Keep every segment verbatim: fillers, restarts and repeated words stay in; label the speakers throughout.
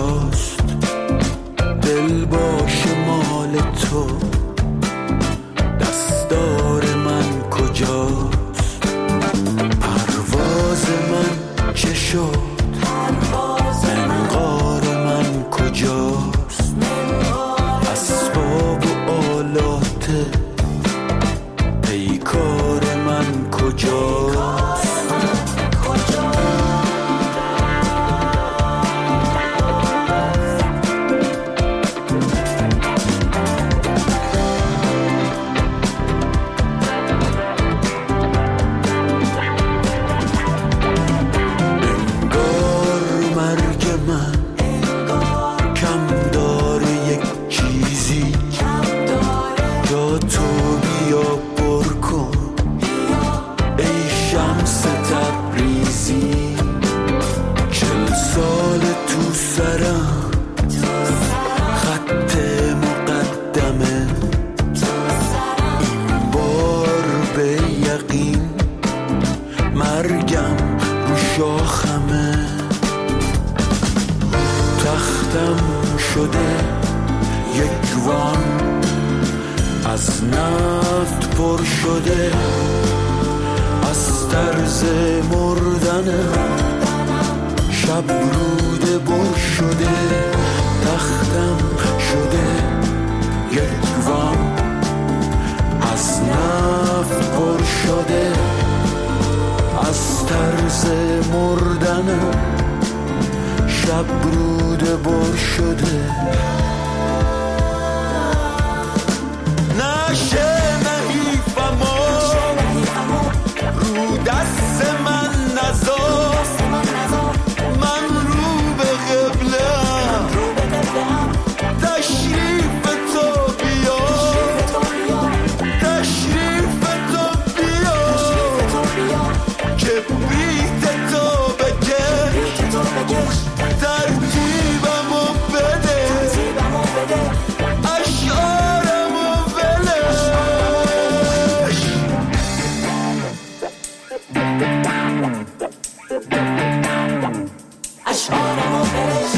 Speaker 1: کجاست، دل باش مال تو، دستار من کجاست، پرواز من چه شد، منقار من کجاست، اسباب و آلات پیکار من کجاست. از نفت پر شده، از طرز مردنم شب روده بر شده، تختم شده یک وان، از نفت پر شده، از طرز مردنم شب روده بر شده. نشه نحیفمو رو دست من نذار، من رو به قبله‌ام، تشریف تو بیا، تشریف تو بیا، کبریت تو بکش، ترتیبمو بده، اشعارمو اشعارمو برش.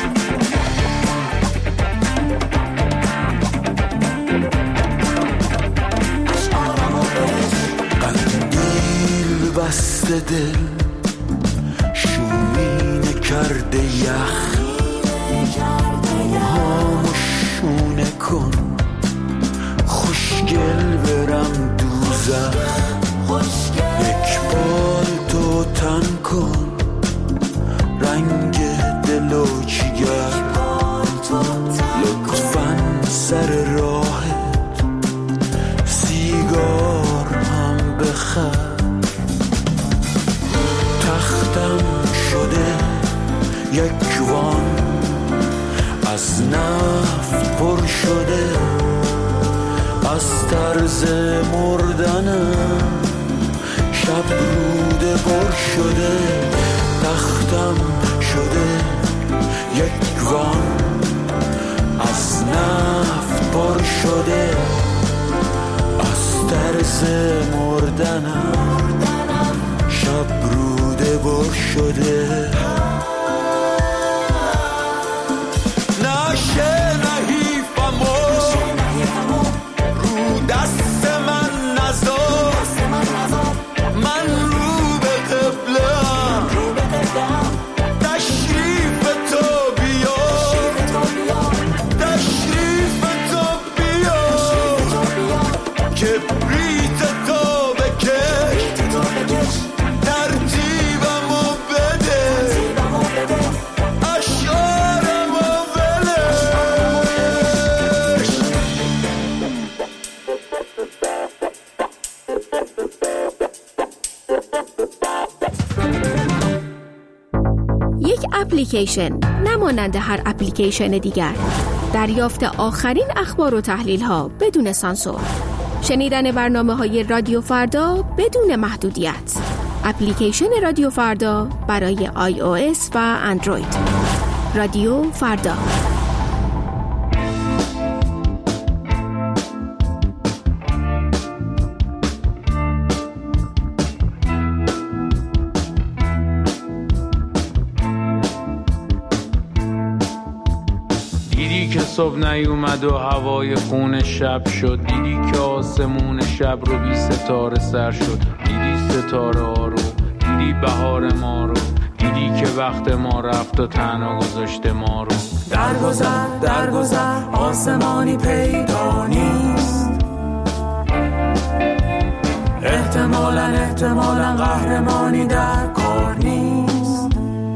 Speaker 1: قندیل بسته دل شومینه کرده یخ، موهامو شونه کن خوشگل برم دوزخ، یک بال تو تن کن رنگ دل و جگر، لطفاً سر راهت سیگار هم بخر، تختم شده یک وان، از نفت پر شده، از طرز مردنم شب روده پر شده، تختم شده یک وان، از نفت پر شده، از طرز مردنم شب روده پر شده. نشه نحیفمو رو دست من نذار، من رو به قبله‌ام، تشریف تو بیا، تشریف تو بیا، کبریت تو بکش، ترتیبمو بده، اشعارمو ولش.
Speaker 2: یک اپلیکیشن نمانند هر اپلیکیشن دیگر، دریافت آخرین اخبار و تحلیل ها بدون سانسور، شنیدن برنامه های رادیو فردا بدون محدودیت. اپلیکیشن رادیو فردا برای آی او اس و اندروید. رادیو فردا.
Speaker 3: دیدی که صبح نیومد و هوای خون شب شد، دیدی که آسمون شب رو بی ستاره سر شد، دیدی ستاره ها رو، دیدی بهار ما رو، دیدی که وقت ما رفت و تنها گذاشته ما رو.
Speaker 1: در گذر در گذر آسمانی پیدا نیست، احتمالاً احتمالاً قهرمانی در کار نیست.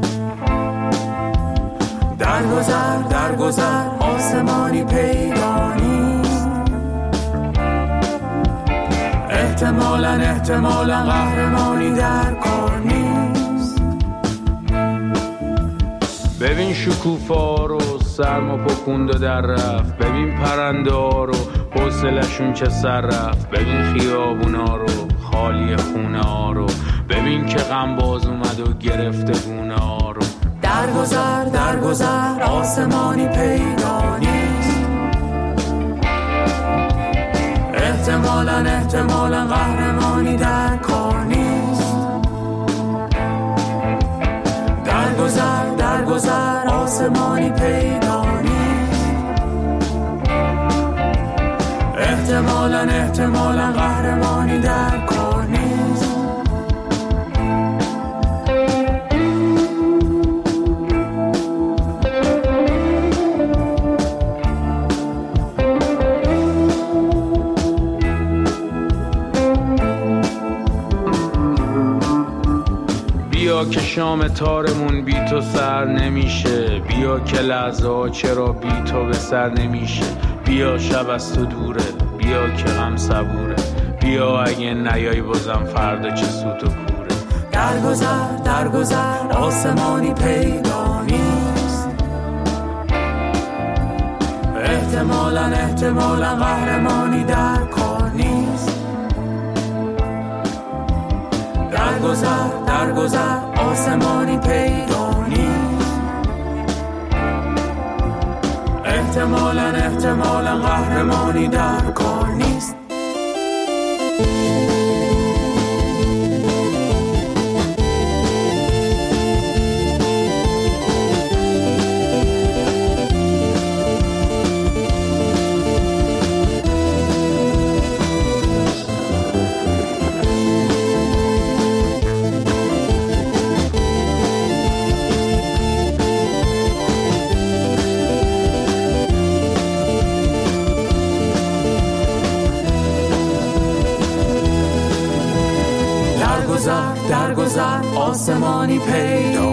Speaker 1: در گذر در گذر آسمانی پیدا نیست، احتمالاً احتمالاً قهرمانی در کار نیست.
Speaker 3: ببین شکوفا رو سرما پکوند و در رفت، ببین پرنده ها رو حوصلشون چه سر رفت، ببین خیابونا رو خالی خونه ها رو، ببین که غم باز اومد و گرفته گونه ها رو.
Speaker 1: در گذر در گذر آسمانی پیدا نیست، احتمالاً احتمالاً قهرمانی در کار نیست. در گذر در گذر آسمانی پیدا نیست، احتمالاً احتمالاً قهرمانی در کار نیست.
Speaker 3: بیا که شام تارمون بی تو سر نمیشه، بیا که لحظه ها چرا بی تو به سر نمیشه، بیا شب از تو دوره، بیا که غم صبوره، بیا اگه نیای بازم فردا چه سوت و کوره.
Speaker 1: در گذر در گذر آسمانی پیدا نیست، احتمالاً احتمالاً قهرمانی در کار نیست. در گذر در گذر آسمانی پیدا نیست، احتمالاً احتمالاً قهرمانی در کار نیست. در گذر آسمانی پیدا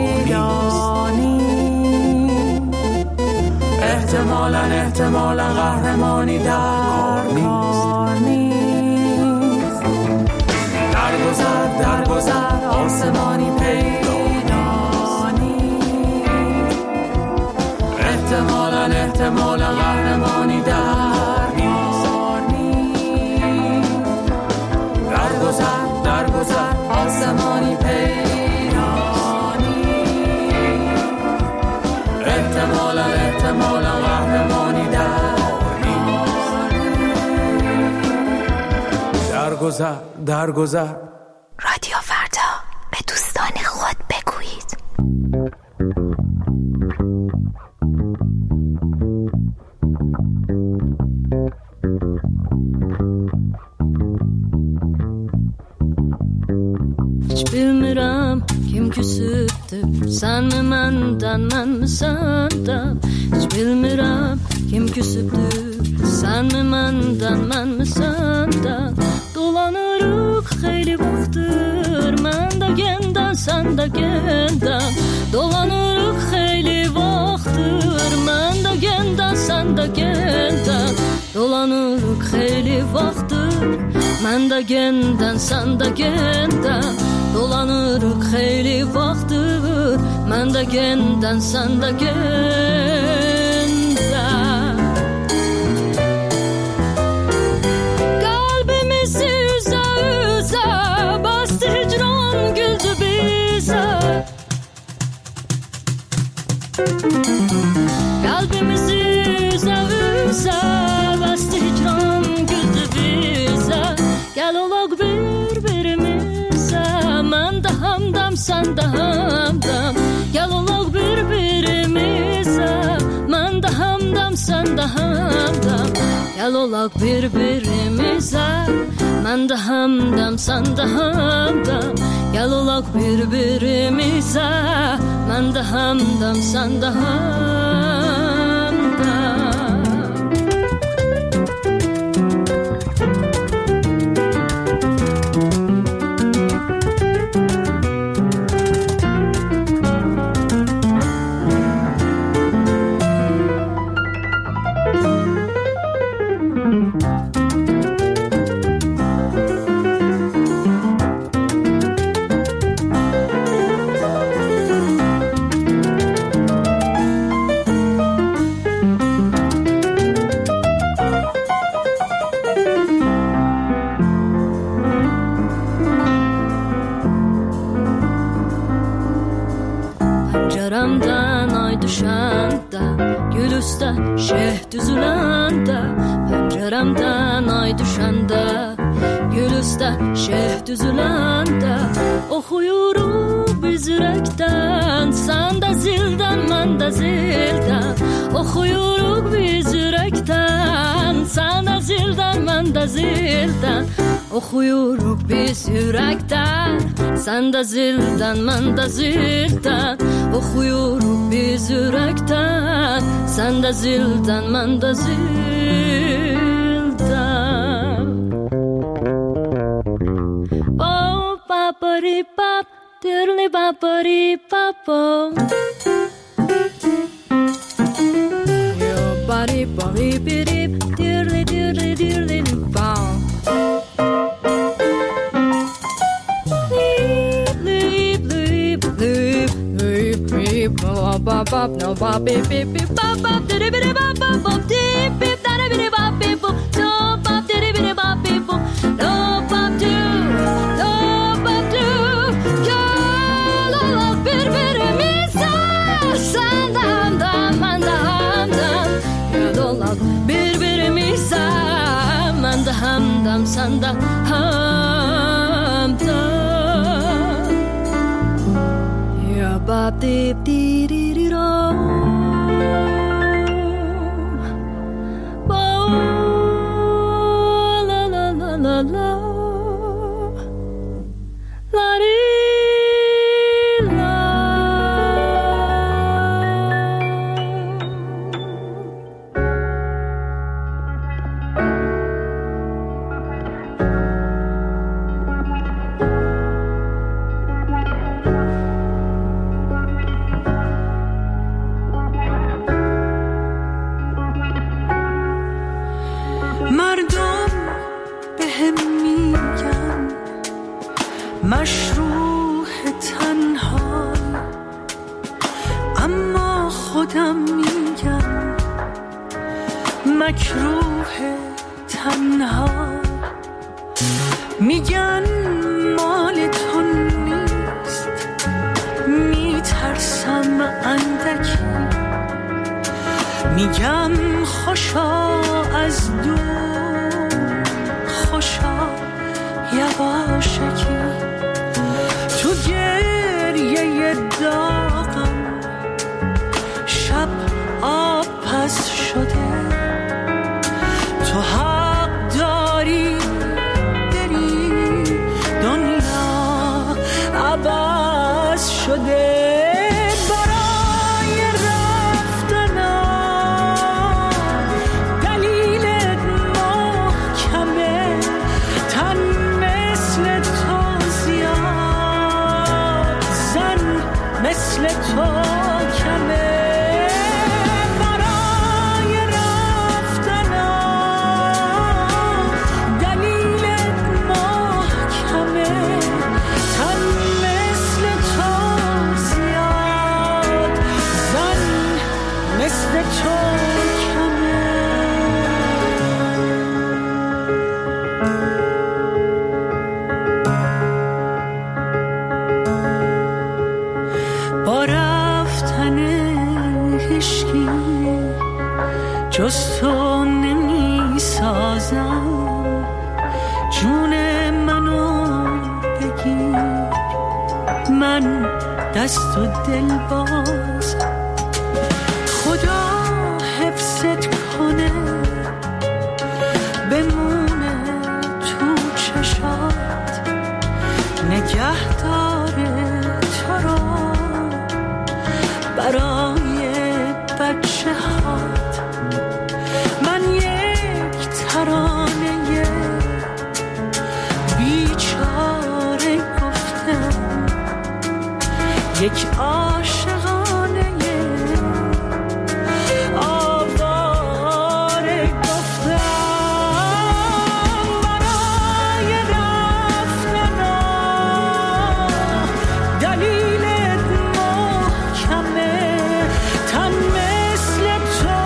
Speaker 1: نیست، احتمالاً احتمالاً قهرمانی در کار نیست. در گذر در گذر آسمانی پیدا نیست، احتمالاً احتمالاً قهرمانی در کار نیست. در گذر در گذر آسمانی پیدا نیست، احتمالاً احتمالاً قهرمانی در نیست. در گذر در گذر.
Speaker 4: رادیو فردا، به دوستان خود بگویید.
Speaker 5: Hiç bilmirəm kim küsübdür, sən mi məndən, mən mi səndən? Hiç bilmirəm kim küsübdür, sən mi məndən, mən mi səndən? Dolanırıq xeyli vaxtdır, mən də gəndən, sən də gəndən. Dolanırıq xeyli vaxtdır, mən də gəndən, sən də gəndən. Dolanırıq xeyli vaxtdır, mən də gəndən, sən də gəndən. Dolanırıq xeyli vaxtdır, mən də gəndən, sən də gəndən. Qəlbimizi üzə üzə bastı hicran, güldü bizə. Qəlbimizi üzə üzə bastı hicran, güldü bizə. Gəl olaq bir-birimizə, mən də hamdam, sən də hamdam. Gəl olaq bir-birimizə, mən də hamdam, sen de hamdam. Gel olak birbirimize, ben de hamdam sen de hamdam. Gel olak birbirimize, ben de hamdam sen de hamdam.
Speaker 6: Penceremden ay düşende, gül üstte şeh düzülende. Penceremden ay düşende, gül üstte şeh düzülende. Oxuyuruq biz ürəkdən, sən də zildən, mən də zildən. Oxuyuruq biz ürəkdən, sən də zildən, mən də zildən. Oxuyuruq biz ürəkdən, sən də zildən, mən də zildən. Oxuyuruq biz ürəkdən, sən də zildən, mən də zildən. Oh, ba-ba-ri-bap, dirli-ba-ba-ri-bap-oh. Yo-ba-ri-ba-ri-bi-rip, dirli-dirli-dirli-bap. Bop bop no bop beep beep beep bop bop diddy biddy bop bop bop deep beep daddy biddy bop beep boop no bop diddy biddy bop beep boop no bop do no bop do girl Allah birbirimize sen de hamdam ben de hamdam girl Allah birbirimize ben de hamdam sen de hamdam ya bop deep deep
Speaker 1: مشروح تنها، اما خودم میگم مکروه تنها. میگن مال تو نیست، میترسم اندکی. میگم خوشا از دور، خوشا یواشکی. تو گریه داغم شب آب پس شده. تو حق داری بری، دنیا عوض شده. مثل تو کمه برای رفتنم، دلیل محکمه. تن مثل تو زیاد، زن مثل تو کمه. با رفتن هشکی جز تو نمی سازم. جون منو بگیر، من دست و دل باز. خدا حفظت نهاد. من یک ترانه بیچاره گفتم، یک عاشقانه آواره گفتم. برای رفتن دلیلت محکمه، تن مثل تو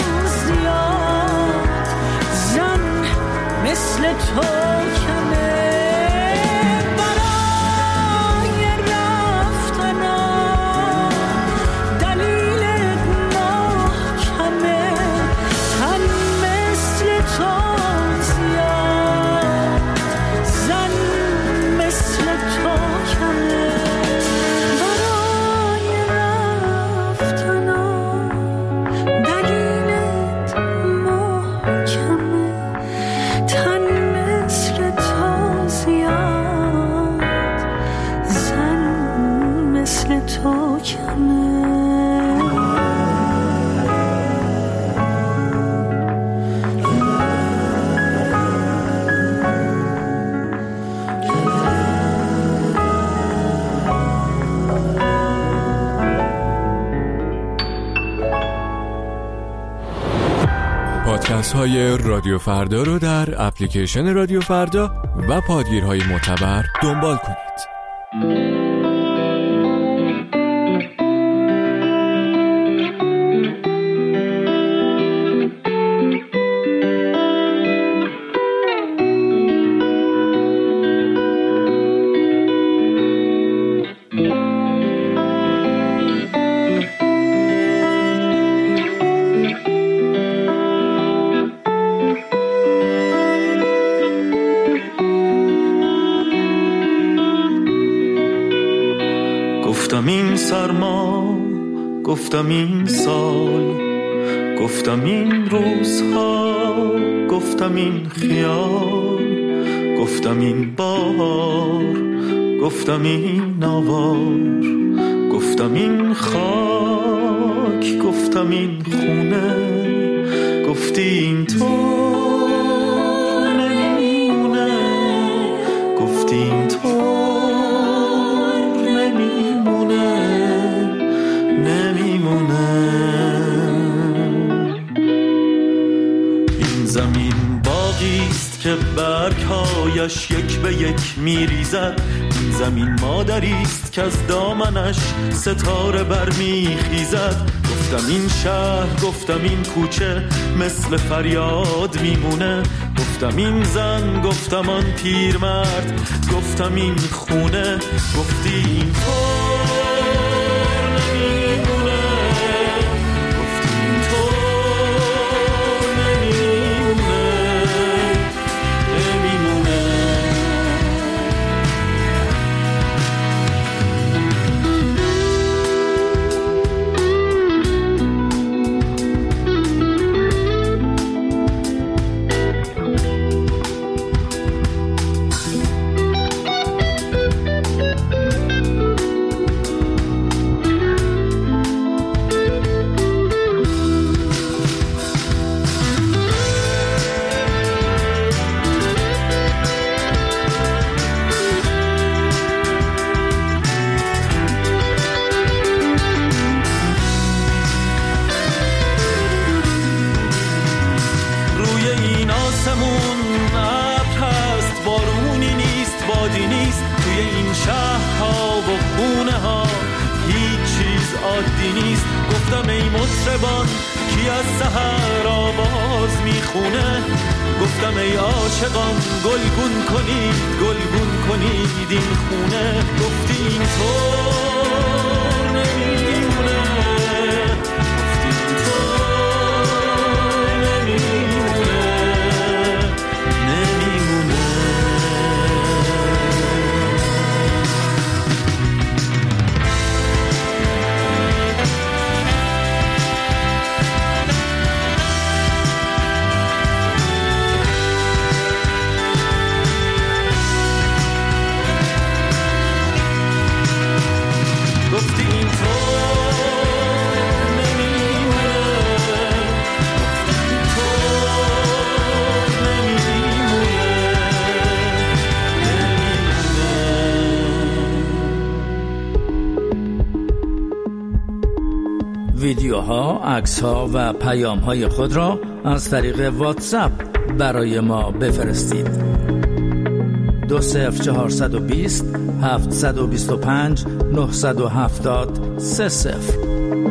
Speaker 1: زیاد، زن مثل تو کمه.
Speaker 7: پادکست های رادیو فردا رو در اپلیکیشن رادیو فردا و پادگیرهای معتبر دنبال کنید.
Speaker 8: گفتم این سرما، گفتم این سال، گفتم این روزها، گفتم این خیال، گفتم این بار، گفتم این آوار، گفتم این خاک، گفتم این خونه، گفتی این تو نمیمونه، گفتی این تو که برگ‌هایش یک به یک میریزد. این زمین مادریست که از دامنش ستاره برمیخیزد. گفتم این شهر، گفتم این کوچه مثل فریاد میمونه. گفتم این زن، گفتم آن پیرمرد، گفتم این خونه، گفتی این تو گفتم ای مطربان کی از سحر آواز میخونه. گفتم ای عاشقان گلگون کنید، گلگون کنید این خونه. گفتی این طور نمیمونه، گفتی این طور نمیمونه، نمیمونه.
Speaker 9: ها، عکس ها و پیام های خود را از طریق واتساپ برای ما بفرستید. دو صفر چهارصد و بیست هفتصد و بیست و پنج نهصد و هفتاد سه صفر.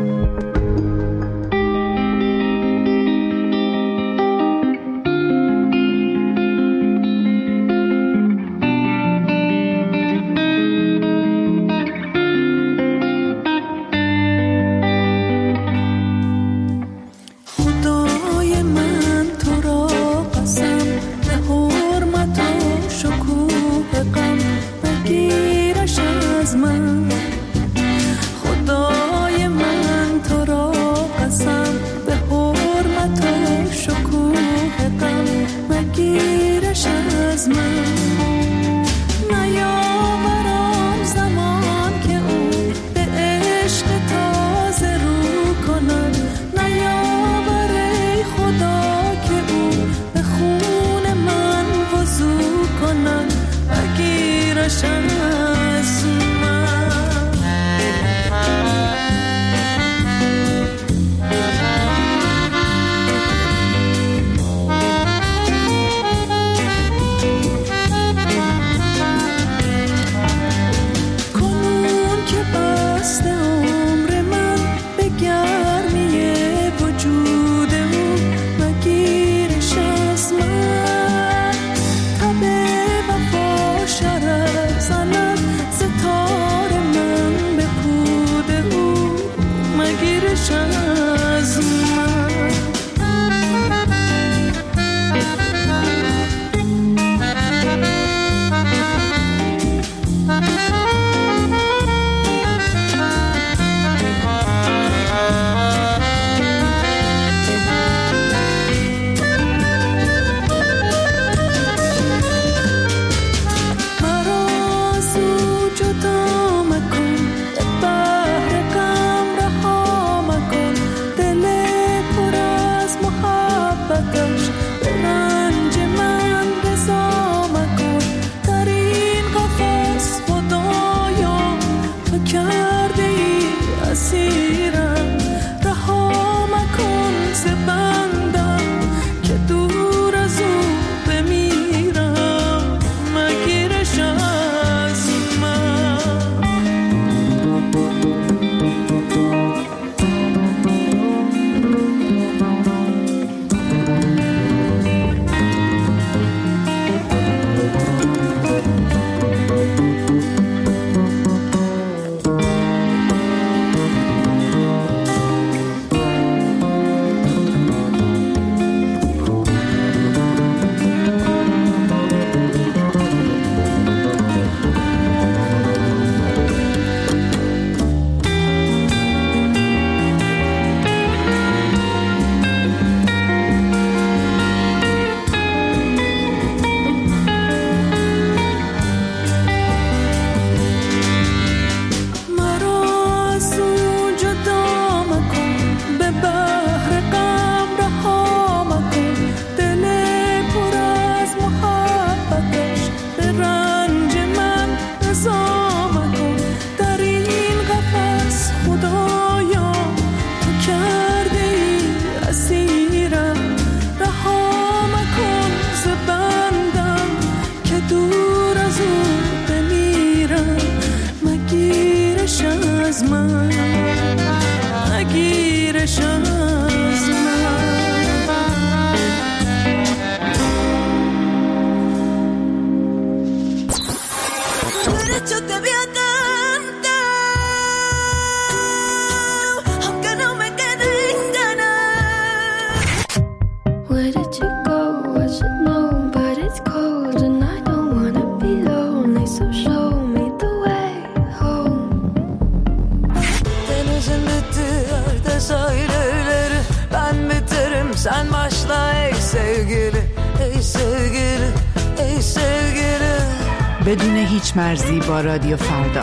Speaker 1: Sen başla ey sevgili, ey sevgili, ey sevgili.
Speaker 10: بدون هیچ مرزی با رادیو فردا.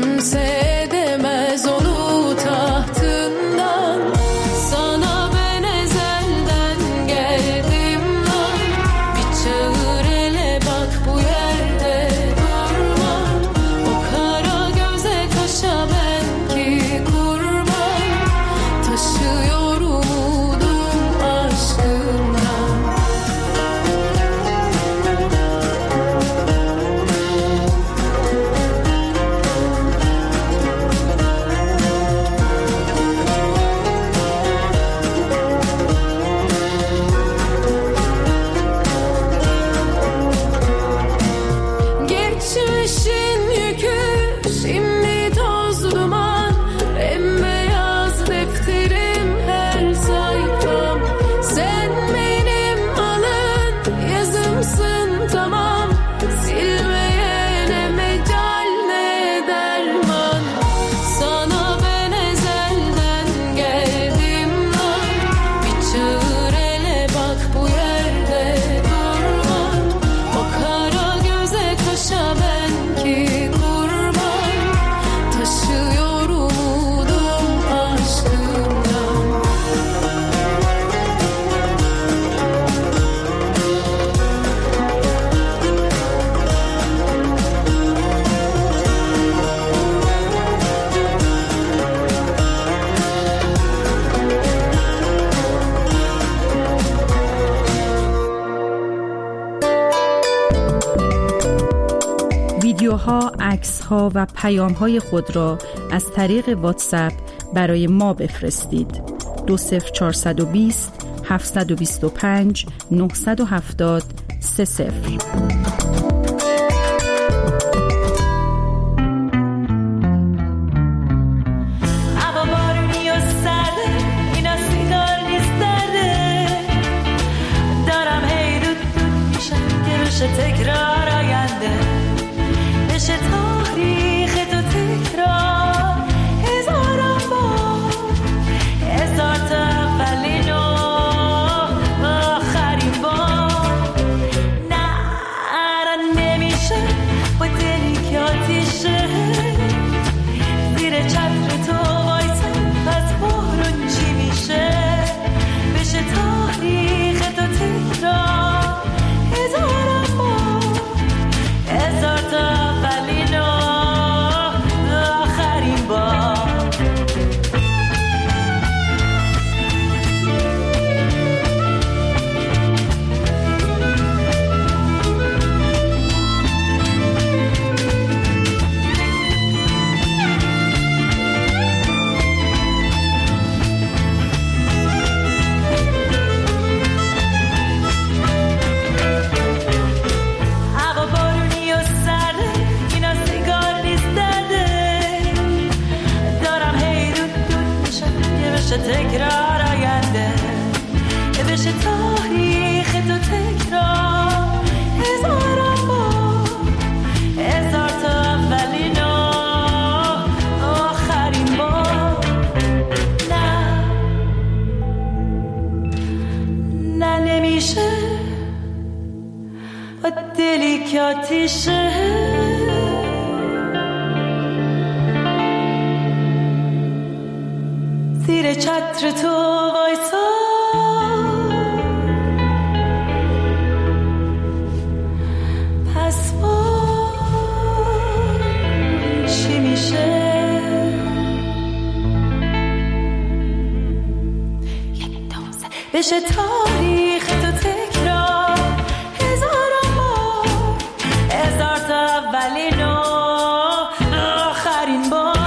Speaker 11: kimse edemez onu tahtından. Sana ben ezelden geldim lan. Bir çağır hele bak bu yerde durma. O kara göze kaşa ben ki kurban. Taşıyor umudum aşkından. Geçmişin yükü şimdi toz duman. Bembeyaz defterim her sayfam. Sen benim alın yazımsın tamam. Silmeye ne mecal ne derman. Sana ben ezelden geldim lan. Bir çağır hele bak bu yerde durma. O kara göze kaşa ben ki kurban. Taşıyor umudum aşkından.
Speaker 12: ویدیوها، عکس‌ها و پیام‌های خود را از طریق واتساپ برای ما بفرستید. دو صفر چهارصد و بیست هفتصد و بیست و پنج نهصد و هفتاد سه صفر.
Speaker 13: هوا بارونی و سرده اینا سیگار نیست درده دارم هی دود دود میشم که بشه تکرار آینده بشه تاریخ تو تکرار هزاران بار هزار تا اولین و آخرین بار نه نمیشه با دلی که آتیشه زیر چتر تو وایسم پس بارون چی میشه بشه تاریخ تو تکرار هزاران بار هزار تا اولین و آخرین بار هوا بارونی و سرده اینا سیگار نیست درده دارم هی دود دود میشم که بشه تکرار آینده که بشه تاریخ تو تکرار هزاران بار هزار تا اولین و آخرین بار نه نه نمیشه با دلی که آتیشه زیر چتر تو وایسا پس بار چی میشه بشه تاریخ تو تکرار هزاران بار هزار تا اولین و آخرین بار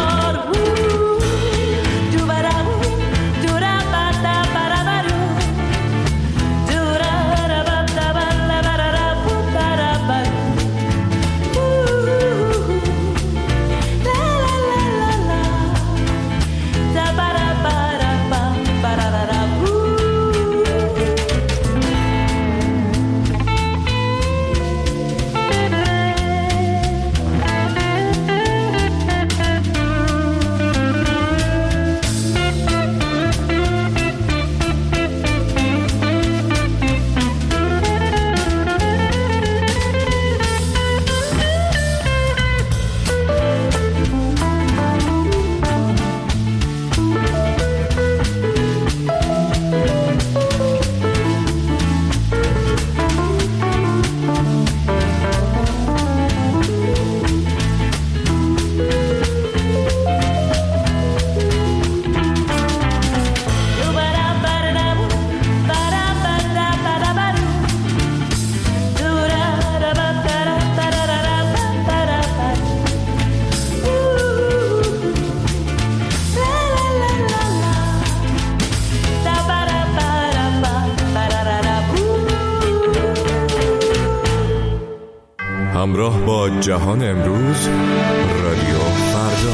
Speaker 7: همراه با جهان امروز، رادیو فردا.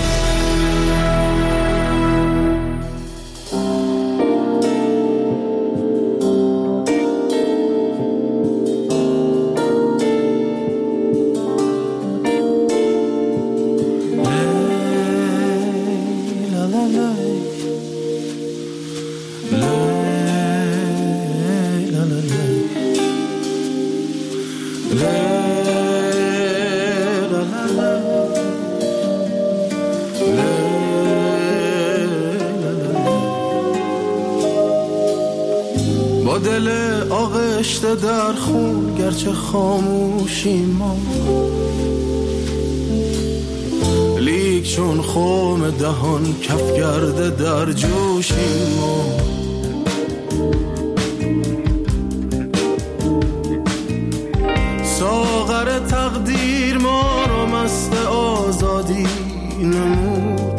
Speaker 14: با دل آغشته در خون گرچه خاموشیم ما، لیک چون خم دهان کف کرده در جوشیم ما. ساغر تقدیر ما رو مست آزادی نمود،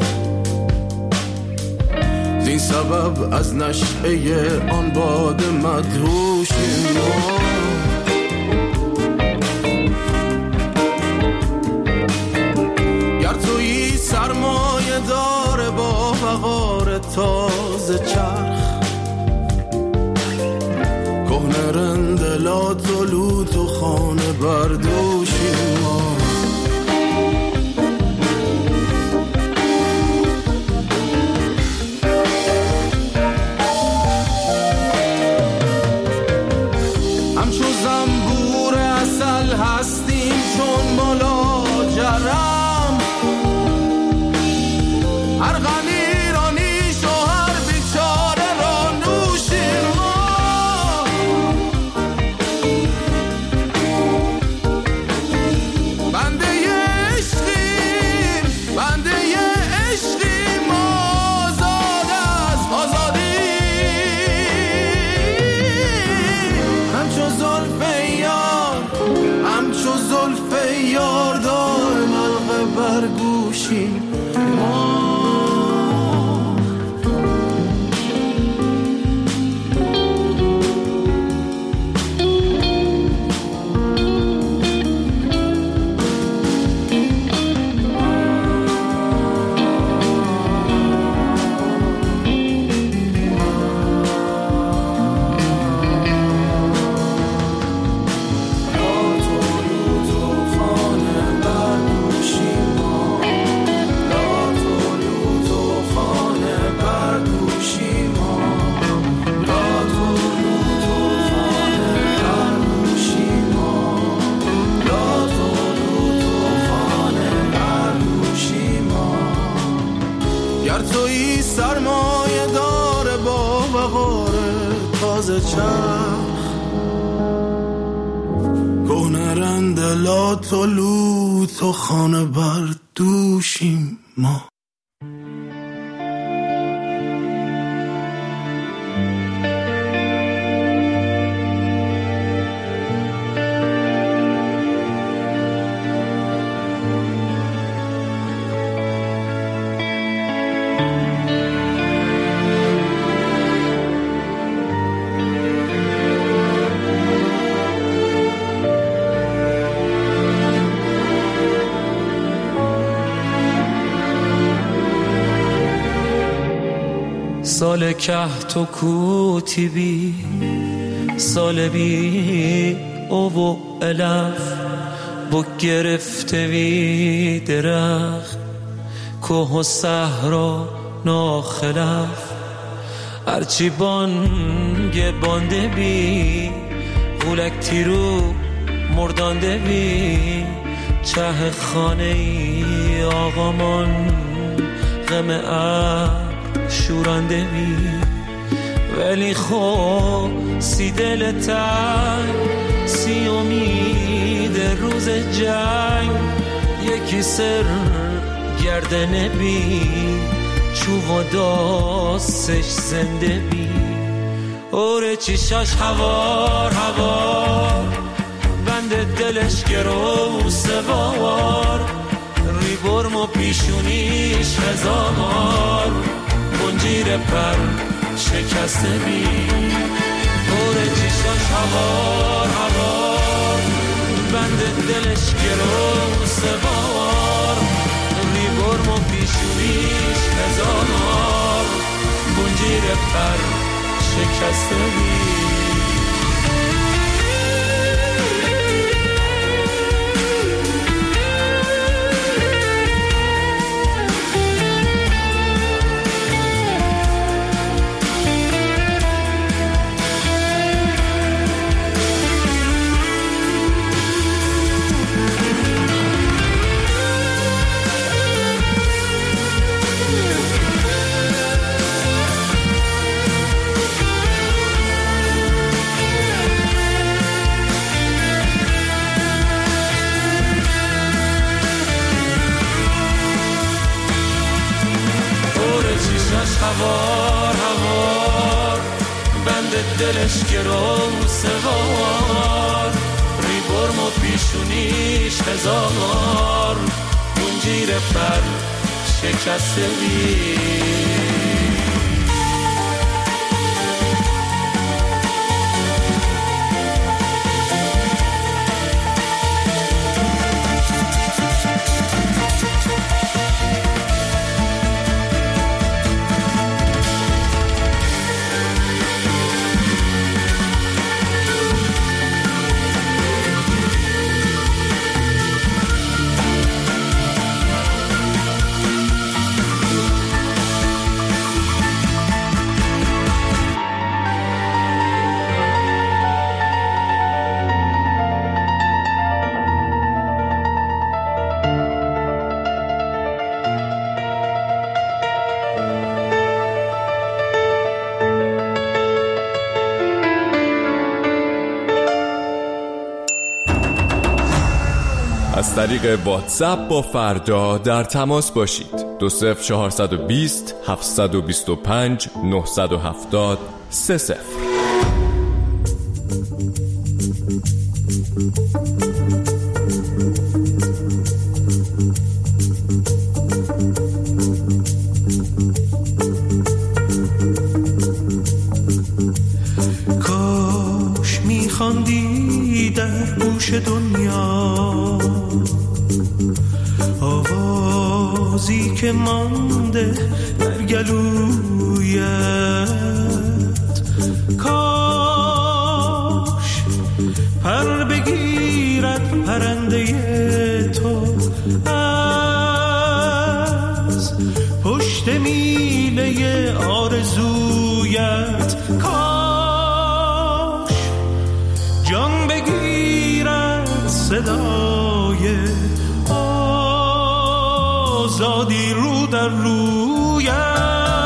Speaker 14: زین سبب از نشعه آن باد مدهوشیم ما. گر تویی سرمایه داره با وقار تازه چرخ، کهنه رندلات و لوت و خانه بردوشیم ما. همچو زنبور اصل هستیم چون بالا جرم، هر غمی را نیش و هر بیچاره را نوشیم ما. بنده عشقیم، بنده عشقیم، آزاد از آزادی. همچو زلف یار، همچو زلف یار دائم حلقه بر گوشیم ما. گر تویی سرمایه داره با وقار تازه چرخ، کهنه رندلات و لوت و خانه بر دوشیم ما.
Speaker 15: سال کهت و کوتی بی، سال بی او و علف، با گرفته بی درخت، که و صحرا ناخلف. هرچی بانگ بانده بی، غولک تیرو مردانده بی، چه خانه ای آقامان غم اب شورانده بی. ولی خو سی دل تنگ، سی امید روز جنگ، یکی سر گردنه بی، چو و داستش زنده بی. اوره چیشاش هوار هوار، بند دلش گرو سوار، ری برم و پیشونیش هزار، منجیر پر شکسته بی. اوره چیشاش هوار هوار، بند بند دلش گرو سوار ری برم و پیشونیش هزار گنجیر پر شکسته بی هوار هوار بند دلش گرو سوار ری برم و پیشونیش هزار گنجیر پر شکسته بی
Speaker 7: از طریق واتساپ با فردا در تماس باشید. دو صفر چهارصد و بیست هفتصد و بیست و پنج نهصد و هفتاد سه صفر.
Speaker 8: کاش میخواندی در گوش دنیا آوازی که مانده در گلویت، کاش پر بگیرد پرنده تو از پشت میله آرزویت، کاش جان بگیرد صدای آزادی رو در رویت.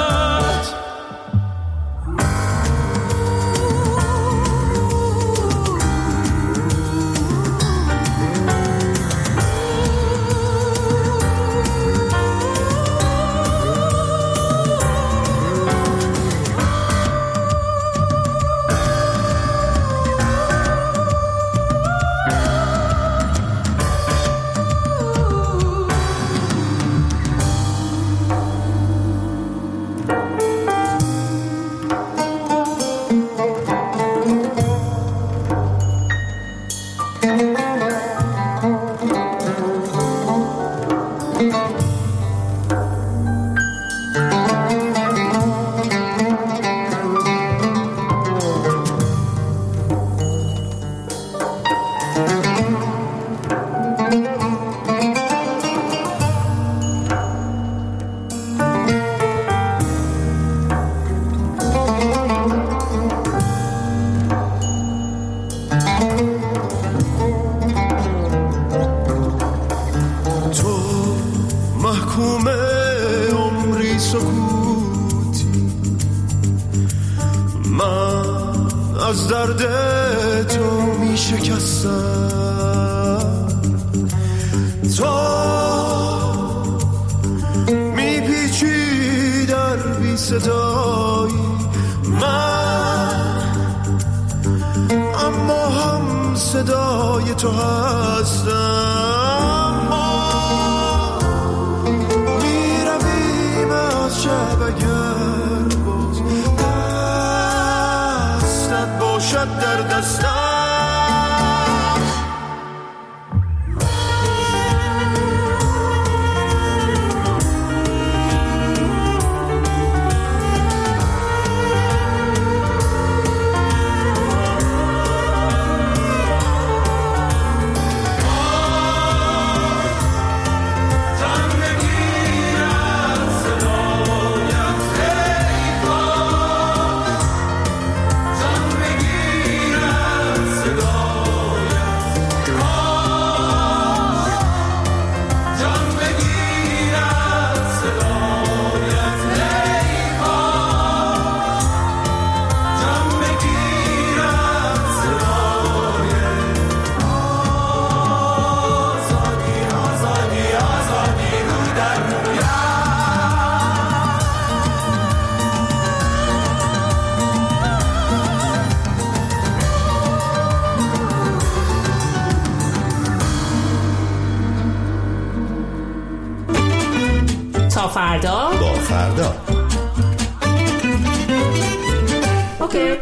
Speaker 16: از درد تو می شکستم، تو می پیچی در بی صدایی من، اما هم صدای تو هستم. ما می رویم از شب اگر باز دستت باشد در دستم.
Speaker 17: فردا
Speaker 18: با فردا.
Speaker 17: اوکی.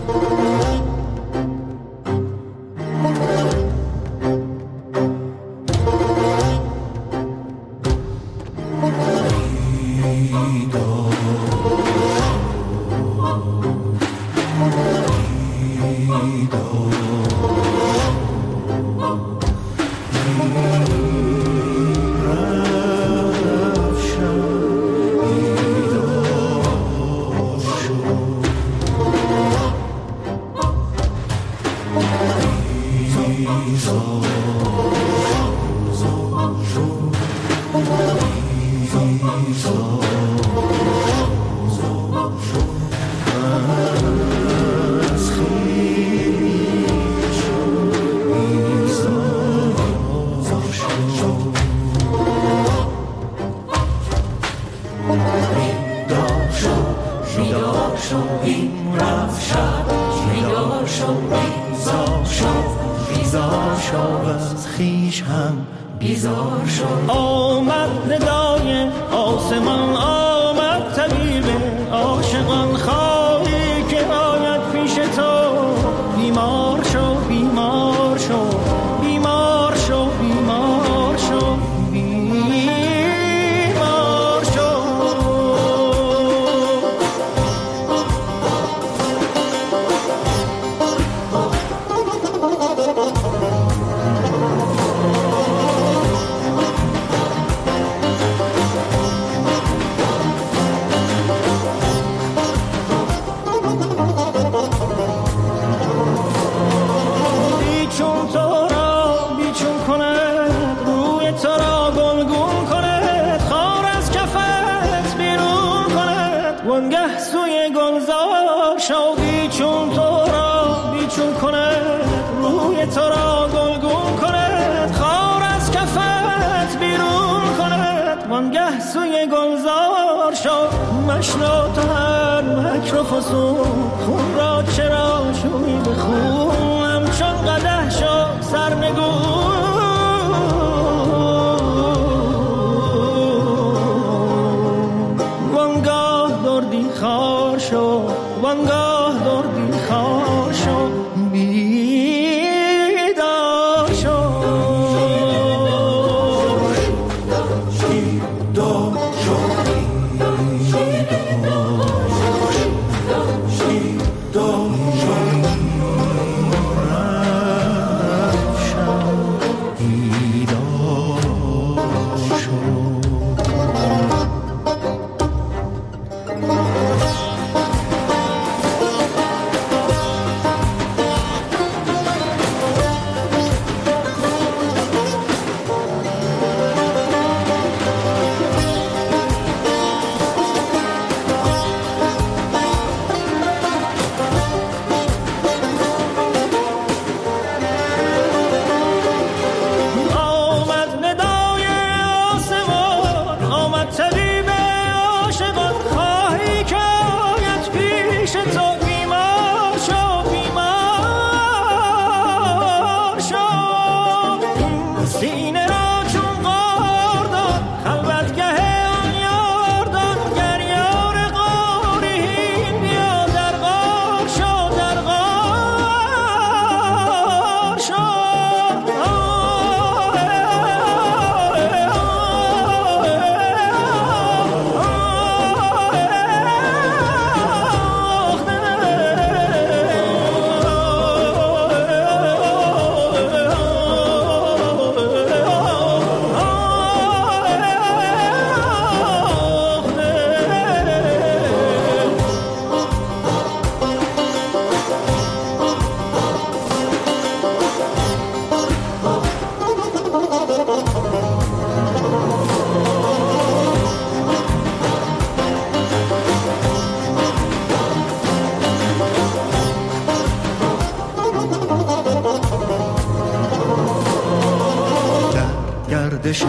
Speaker 8: گردش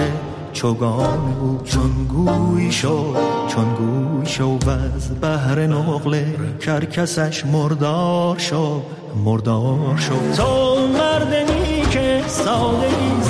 Speaker 8: چوگان او چون گوی شو چون گوی شو و از بحر نقل کرکسش مردار شو مردار شو. تو مردمی که سادگی